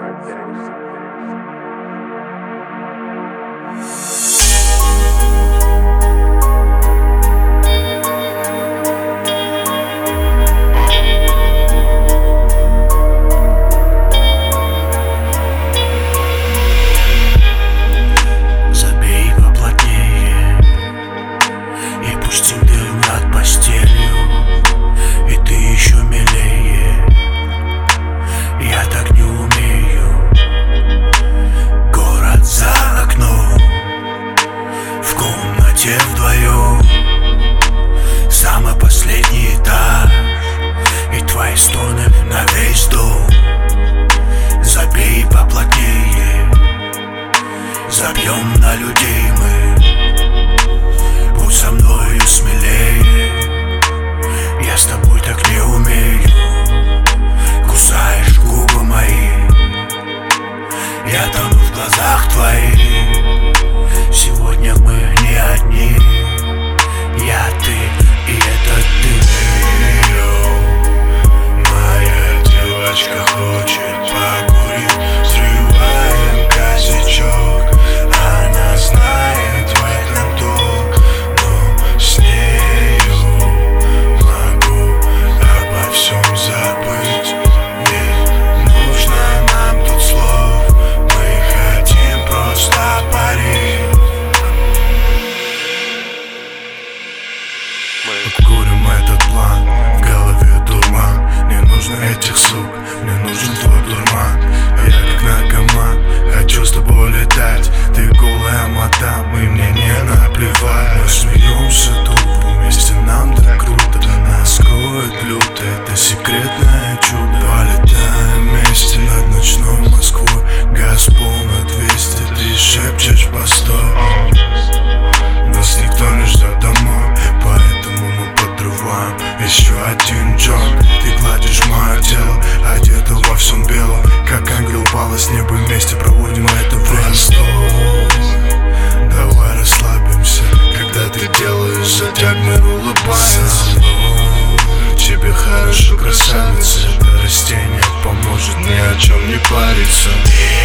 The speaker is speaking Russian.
Вдвоем самый последний этаж, и твои стоны на весь дом. Забей поплотнее, забьем на людей мы. Будь со мною смелее, я с тобой так не умею. Кусаешь губы мои, я тону в глазах твоих. Сегодня мы не одни, я, ты и это ты. Моя девочка хочет покурить, срываем косячок. Она знает в этом толк, но с нею могу обо всем забыть. Не нужно нам тут слов, мы хотим просто парить. Обкурим этот план, в голове дурман. Не нужно этих сук, мне нужен твой дурман. А я как наркоман, хочу с тобой летать. Ты голая мадам, и мне не наплевать. Мы смеемся тупо, вместе нам так круто. Нас скроет люто, это секретное чудо. Полетаем вместе над ночной Москвой. Газ пол на 200, ты шепчешь постой. Нас никто не ждет домой, поэтому мы подрываем еще один джойнт. Ты гладишь мое тело, одета во всем белом, как ангел упала с неба, вместе проводим это время. Постой, давай расслабимся, когда ты делаешь затяг, мир улыбается. Тебе хорошо, красавица, это растение поможет ни о чем не париться.